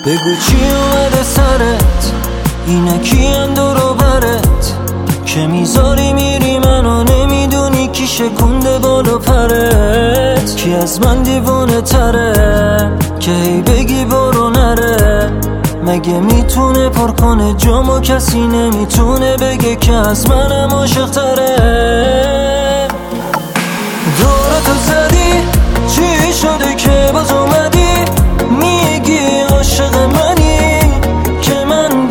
بگو چی اومده سرت، اینا کیم دورو برت که میذاری میری منو نمیدونی کی شکونده بالا پرت. کی از من دیوانه تره که هی بگی برو نره، مگه میتونه پر کنه جامو کسی نمیتونه بگه که از منم عاشق تره. دورتو زدی چی شده که باز اومدی میگی عاشق منی که من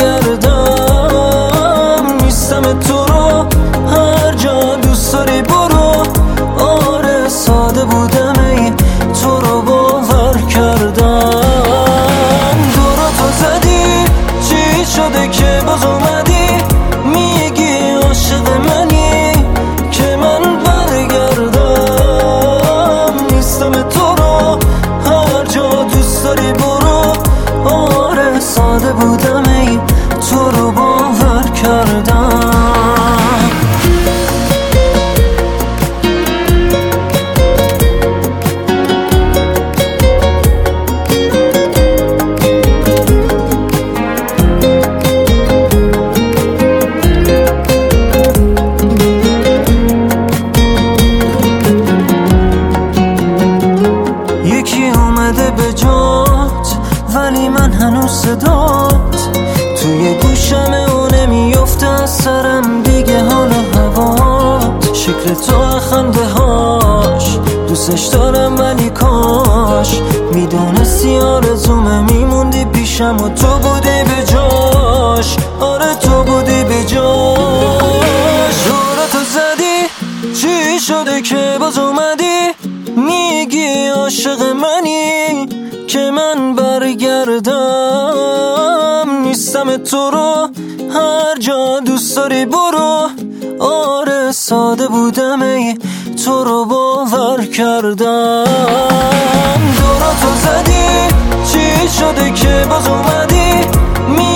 برگردم نیستم تو رو هر جا دوست داری برو. آره ساده بودم ای تو رو باور کردم. دورتو زدی چی شده که باز اومدی میگی عاشق منی که من برگردم نیستم تو رو هر جا دوست داری برو. آره ساده بودم ای تو رو باور کردم. به جات ولی من هنوز صدات توی گوشمه و نمیفته از سرم دیگه حال و هوات. شکل تو خنده هاش دوستش دارم ولی کاش میدونستی آرزومه میموندی پیشم و تو بودی به جاش. آره تو بودی به جاش. دورتو زدی چی شده که باز اومدی میگی عاشق منی که من برگردم نیستم تو رو هر جا دوست داری برو. آره ساده بودم ای تو رو باور کردم. دورتو زدی چی شده که باز اومدی